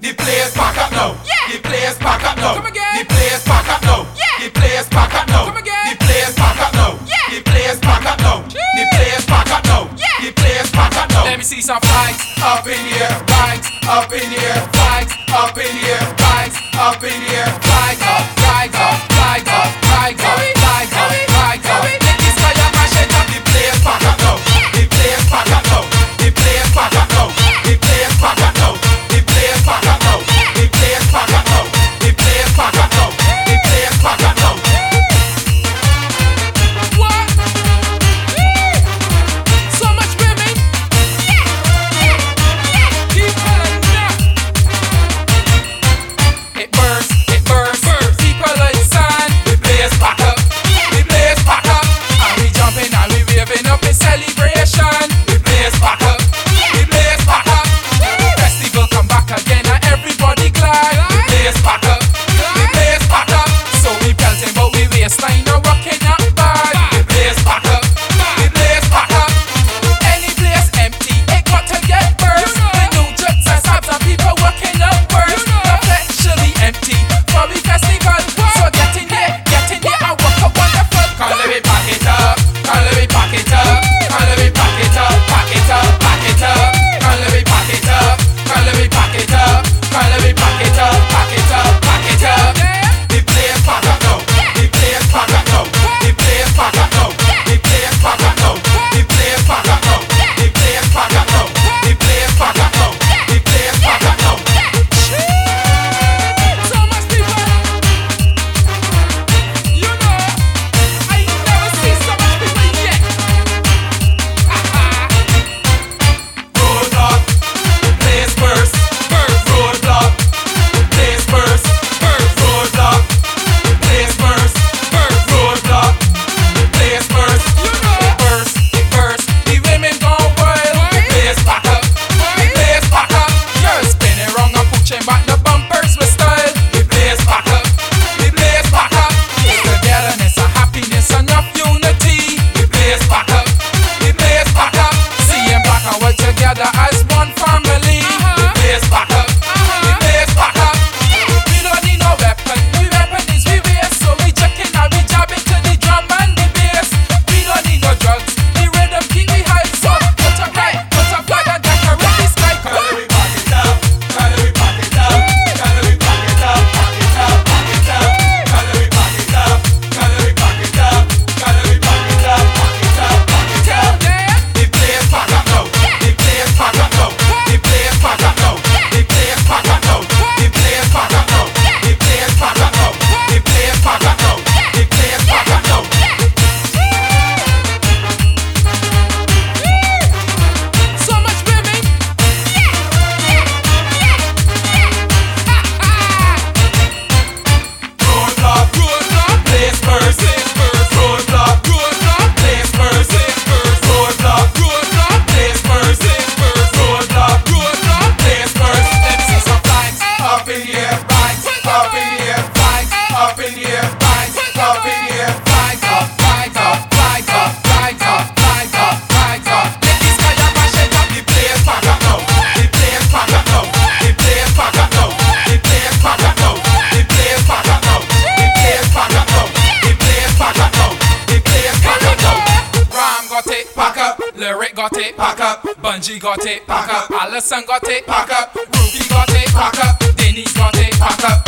The players pack up now. Yeah. The players pack up now. Come again. The players pack up now. Yeah. The players pack up now. Come again. The players pack up now. Yeah. The players pack up now. The players pack up now. Yeah. The players pack up now. Let me see some flags Up in the air, flags up in the air, flags up in the air, flags up in the air. flags up flags up flags up flags up flags up flags up Let this fire mash it up. The players pack up now. The players pack up now. The players pack up now. The players pack up now. The players pack up now. The players pack up now. The players pack up now. The players pack up now. What? So much women. People are not. It bursts, people are inside. The players pack up. The players pack up. And we jumping and we waving up in celebration. The players pack up. The players pack up. Festival come back again and everybody glad. The players pack up. The players pack up. So we pelting but we waistline and rocking up bad. The players pack up. The players pack up. Any place empty, it got to get burst. The new jets and sabs and people working up worse. The flex should be empty for we festival. So get in there and work up wonderful. Come let me pack it up. Come let me pack it up. Come let me pack it up. Pack it up. Pack it up. Come let me pack it up. Come let me pack it up. Come let me pack it up. Pack it up. Pack it up. The players pack up now. The players pack up now. The players pack up now. The players pack up now. The players pack up now. The players pack up now. The players pack up now. The players pack up now. So much people. You know, I ain't never seen so much people yet. Roadblock, players burst. Roadblock, players burst. Roadblock, players burst. Roadblock, players burst. You know, It burst. the women gone wild. Players pack up. Players pack up. You're spinning wrong and pushing back the bumpers with style. The players pack up. The players pack up. It's togetherness and happiness and enough unity. The players pack up. The players pack up. Seeing black and white together as one family. The players pack up. The players pack up. We don't need no weapon. We weapon is we waste. So we checking and we jabbing to the drum and the bass. We don't need no drugs. The rhythm keep me high. So put up right, put up flag and decorate the sky. Come let me pack it up. Come let me pack it up. Come let me pack it up. Pack it up. Pack it up. Come let me pack it up. Come let me pack it up. Come let me pack it up. Pack it up. Pack it Tell up. them. The players pack up now. The players pack up now. The players pack up now. The players pack up now. The players pack up now. The players pack up now. The players pack up now. The players pack up now. So much women. Roadblock, players burst. Roadblock, players burst. Roadblock, players burst. Roadblock, players burst. Let me see some flags. Up in the air, flags. Up in the air, flags. Up in the air, flags. Up in the air, Flags up, flags up, flags up, flags up, flags up, flags up. Let this fire mash it up. the players pack up now. The players pack up now. The players pack up now. The players pack up now. The players pack up now. The players pack up now. The players pack up now. The players pack up now. Ram got it, Pack up, Lyric got it, pack up, Bungie got it, Pack up. Allison got it, pack up, Ruby got it, pack up, Denise got it, pack up,